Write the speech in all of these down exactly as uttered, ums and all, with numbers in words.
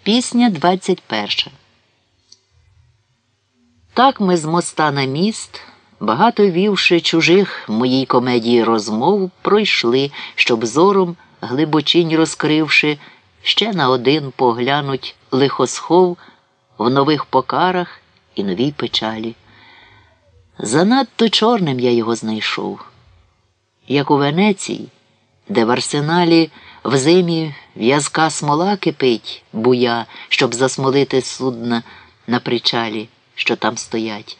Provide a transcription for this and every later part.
Пісня двадцять перша. Так ми з моста на міст, багато вівши чужих моїй комедії розмов, пройшли, щоб зором, глибочинь розкривши, ще на один поглянуть лихосхов в нових покарах і новій печалі. Занадто чорним я його знайшов. Як у Венеції, де в арсеналі в зимі в'язка смола кипить, буя, щоб засмолити судна на причалі, що там стоять.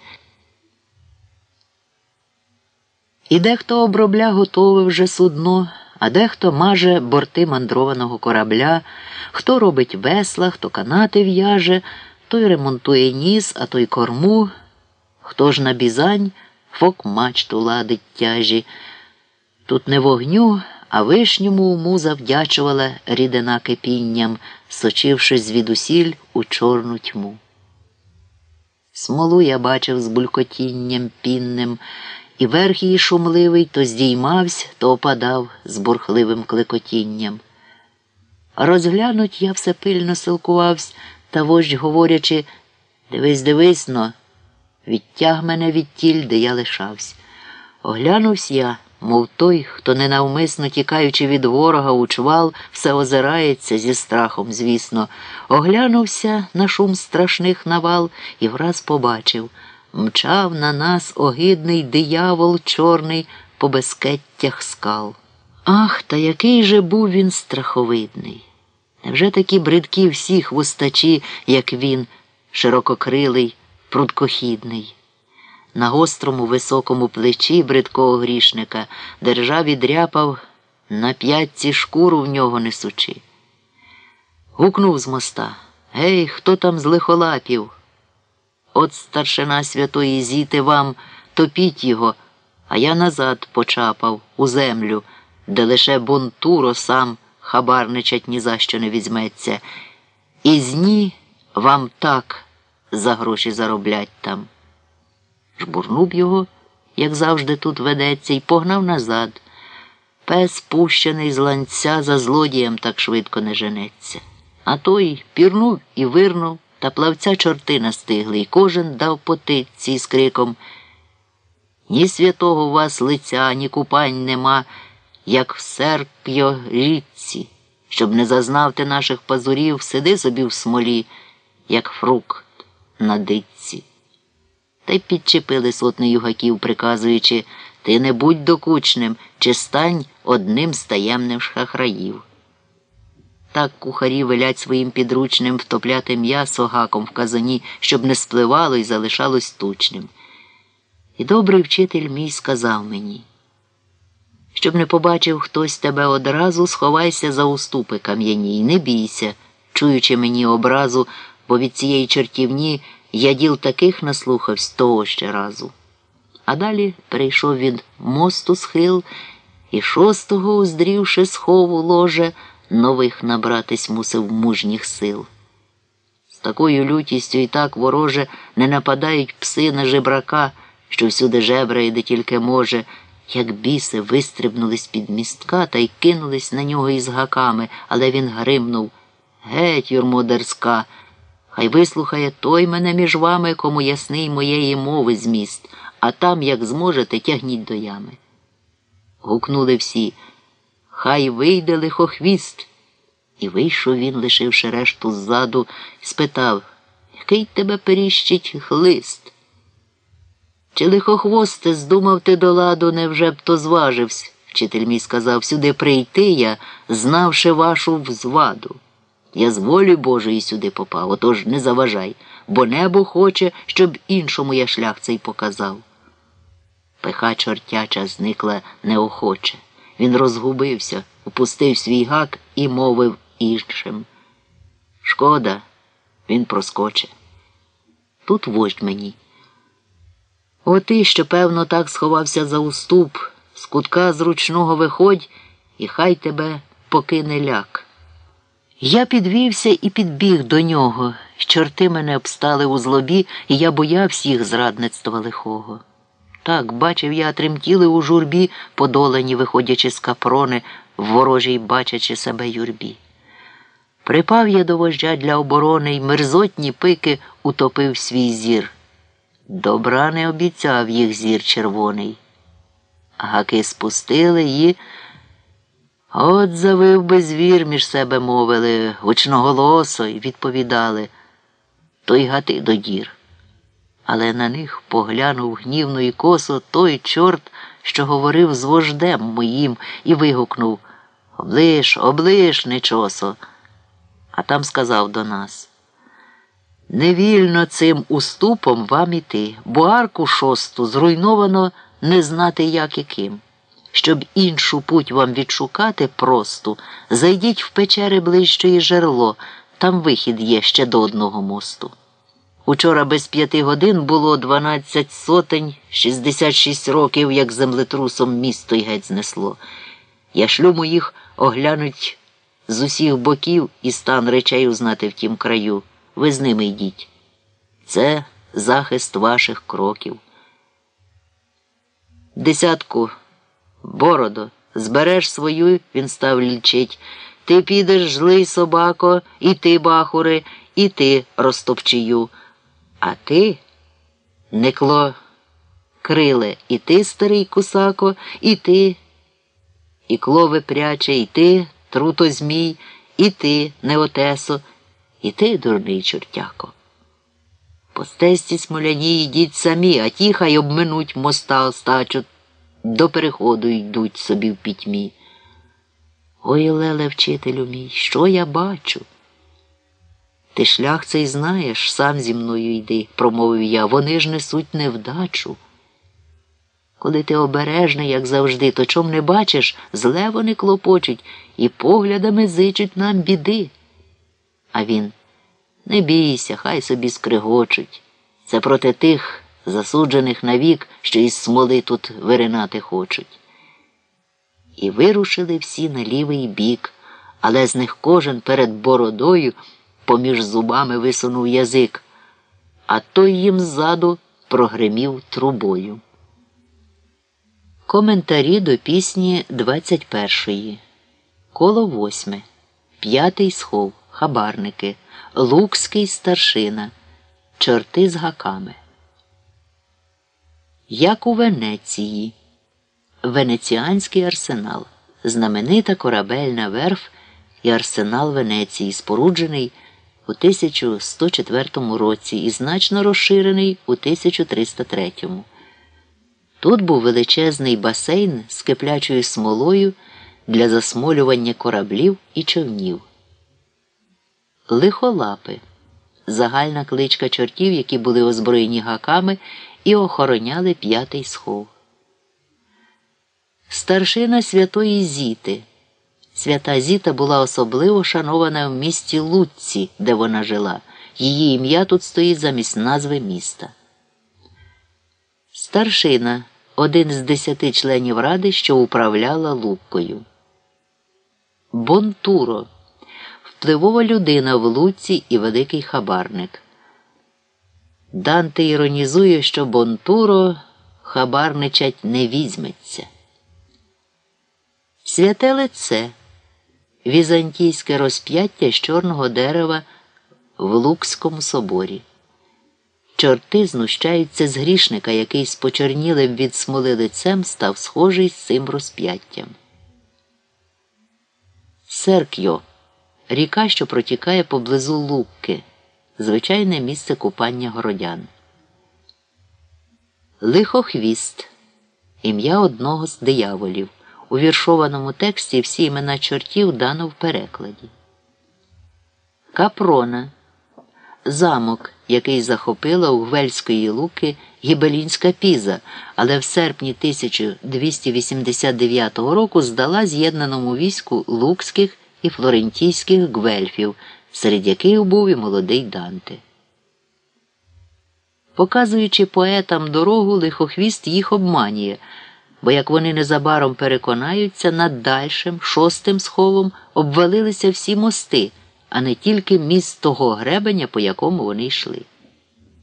І дехто обробля готове вже судно, а дехто маже борти мандрованого корабля, хто робить весла, хто канати в'яже, той ремонтує ніс, а той корму, хто ж на бізань фок-мачту ладить тяжі. Тут не вогню, а вишньому уму завдячувала рідина кипінням, сочившись звідусіль у чорну тьму. Смолу я бачив з булькотінням пінним, і верх її шумливий то здіймавсь, то опадав з бурхливим клекотінням. Розглянуть я все пильно силкувавсь, та вождь говорячи: «Дивись, дивись но», відтяг мене від тіль, де я лишавсь. Оглянувсь я, мов той, хто ненавмисно, тікаючи від ворога у чвал, все озирається зі страхом, звісно. Оглянувся на шум страшних навал і враз побачив: мчав на нас огидний диявол чорний по безкеттях скал. Ах, та який же був він страховидний! Невже такі бридкі всі хвостачі, як він, ширококрилий, прудкохідний? На гострому високому плечі бридкого грішника державі дряпав, на п'ятці шкуру в нього несучи. Гукнув з моста: «Гей, хто там з лихолапів? От старшина святої Зіти вам, топіть його, а я назад почапав, у землю, де лише бунтуро сам хабарничать ні за що не візьметься. І зні вам так за гроші зароблять там». Жбурнув його, як завжди тут ведеться, і погнав назад. Пес, пущений з ланця, за злодієм так швидко не женеться. А той пірнув і вирнув, та плавця чорти настигли, і кожен дав по титці з криком: «Ні святого у вас лиця, ні купань нема, як в серп'йо річці. Щоб не зазнав ти наших пазурів, сиди собі в смолі, як фрукт на дитці». Та й підчепили сотни югаків, приказуючи: «Ти не будь докучним, чи стань одним з таємних шахраїв». Так кухарі велять своїм підручним втопляти м'ясо гаком в казані, щоб не спливало і залишалось тучним. І добрий вчитель мій сказав мені: «Щоб не побачив хтось тебе одразу, сховайся за уступи кам'яні, й не бійся, чуючи мені образу, бо від цієї чертівні я діл таких наслухавсь того ще разу». А далі перейшов від мосту схил, і шостого, уздрівши схову ложе, нових набратись мусив мужніх сил. З такою лютістю і так вороже не нападають пси на жебрака, що всюди жебрає, де тільки може, як біси вистрибнули з-під містка та й кинулись на нього із гаками, але він гримнув: «Геть, юрмо дерзка! Хай вислухає той мене між вами, кому ясний моєї мови зміст, а там, як зможете, тягніть до ями». Гукнули всі: «Хай вийде лихохвіст!» І вийшов він, лишивши решту ззаду, і спитав: «Який тебе періщить хлист? Чи лихохвосте, здумав ти до ладу, невже б то зваживсь?» Вчитель мій сказав: «Сюди прийти я, знавши вашу взваду. Я з волі Божої сюди попав, отож не заважай, бо небо хоче, щоб іншому я шлях цей показав». Пиха чортяча зникла неохоче. Він розгубився, упустив свій гак і мовив іншим: «Шкода, він проскоче». Тут вождь мені: «О ти, що, певно, так сховався за уступ, з кутка зручного виходь, і хай тебе покине ляк». Я підвівся і підбіг до нього. Чорти мене обстали у злобі, і я боявся їх зрадництва лихого. Так, бачив я, тремтіли у журбі, подолані, виходячи з капрони, в ворожій бачачи себе юрбі. Припав я до вождя для оборони й мерзотні пики утопив свій зір. Добра не обіцяв їх зір червоний. Гаки спустили й... От завив би звір, між себе мовили, гучноголосо й відповідали. То й гати до дір. Але на них поглянув гнівно й косо той чорт, що говорив з вождем моїм, і вигукнув: «Облиш, облиш, нечосо!» А там сказав до нас: «Не вільно цим уступом вам іти, бо арку шосту зруйновано не знати як і ким. Щоб іншу путь вам відшукати просту, зайдіть в печери ближчої жерло, там вихід є ще до одного мосту. Учора без п'яти годин було дванадцять сотень, шістдесят шість років, як землетрусом місто й геть знесло. Я шлю моїх оглянуть з усіх боків і стан речей узнати в тім краю. Ви з ними йдіть. Це захист ваших кроків. Десятку, Бородо, збереш свою, він став лічить. Ти підеш, злий собако, і ти, бахури, і ти, розтопчію. А ти, Никло криле, і ти, старий кусако, і ти, і клове пряче, і ти, труто змій, і ти, Неотесо, і ти, дурний чортяко. По стежці смоляній йдіть самі, а ті хай обминуть моста остачу, до переходу йдуть собі в пітьмі. Ой, Леле, вчителю мій, що я бачу? Ти шлях цей знаєш, сам зі мною йди, промовив я, вони ж несуть невдачу. Коли ти обережний, як завжди, то чом не бачиш, зле вони клопочуть і поглядами зичуть нам біди. А він: не бійся, хай собі скригочуть. Це проти тих, засуджених навік, що із смоли тут виринати хочуть. І вирушили всі на лівий бік, але з них кожен перед бородою поміж зубами висунув язик, а той їм ззаду прогримів трубою. Коментарі до пісні двадцять першої. Коло восьме. П'ятий схов. Хабарники. Луцький старшина. Чорти з гаками. Як у Венеції. Венеціанський арсенал. Знаменита корабельна верф і арсенал Венеції, споруджений у тисяча сто четвертому році і значно розширений у тисяча триста третьому. Тут був величезний басейн з киплячою смолою для засмолювання кораблів і човнів. Лихолапи – загальна кличка чортів, які були озброєні гаками і охороняли п'ятий схов. Старшина святої Зіти. Свята Зіта була особливо шанована в місті Луцці, де вона жила. Її ім'я тут стоїть замість назви міста. Старшина – один з десяти членів ради, що управляла Луккою. Бонтуро – впливова людина в Луцці і великий хабарник. Данте іронізує, що Бонтуро хабарничать не візьметься. Святе лице – візантійське розп'яття з чорного дерева в Луцькому соборі. Чорти знущаються з грішника, який з почорнілим від смоли лицем став схожий з цим розп'яттям. Серкьо – ріка, що протікає поблизу Лукки, звичайне місце купання городян. Лихохвіст – ім'я одного з дияволів. У віршованому тексті всі імена чортів дано в перекладі. Капрона – замок, який захопила у Гвельської Луки гібелінська Піза, але в серпні тисяча двісті вісімдесят дев'ятого року здала з'єднаному війську луцьких і флорентійських гвельфів, серед яких був і молодий Данте. Показуючи поетам дорогу, лихохвіст їх обманює, бо, як вони незабаром переконаються, над дальшим, шостим сховом обвалилися всі мости, а не тільки міст того гребеня, по якому вони йшли.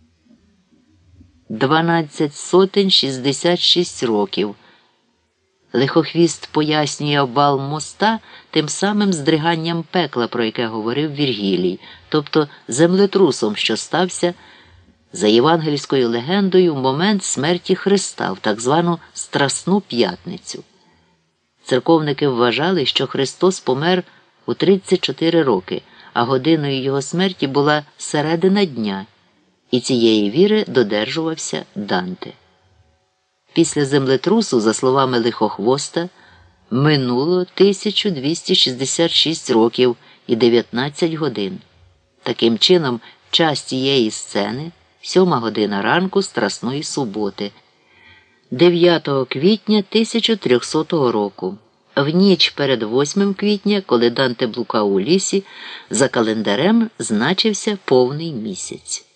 Дванадцять сотень шістдесят шість років. Лихохвіст пояснює обвал моста тим самим здриганням пекла, про яке говорив Віргілій, тобто землетрусом, що стався за євангельською легендою в момент смерті Христа в так звану Страсну п'ятницю. Церковники вважали, що Христос помер у тридцять чотири роки, а годиною його смерті була середина дня, і цієї віри додержувався Данте. Після землетрусу, за словами Лихохвоста, минуло тисяча двісті шістдесят шість років і дев'ятнадцять годин. Таким чином, час цієї сцени – сьома година ранку Страсної суботи, дев'ятого квітня тисяча трьохсотого року. В ніч перед восьмим квітня, коли Данте блукав у лісі, за календарем значився повний місяць.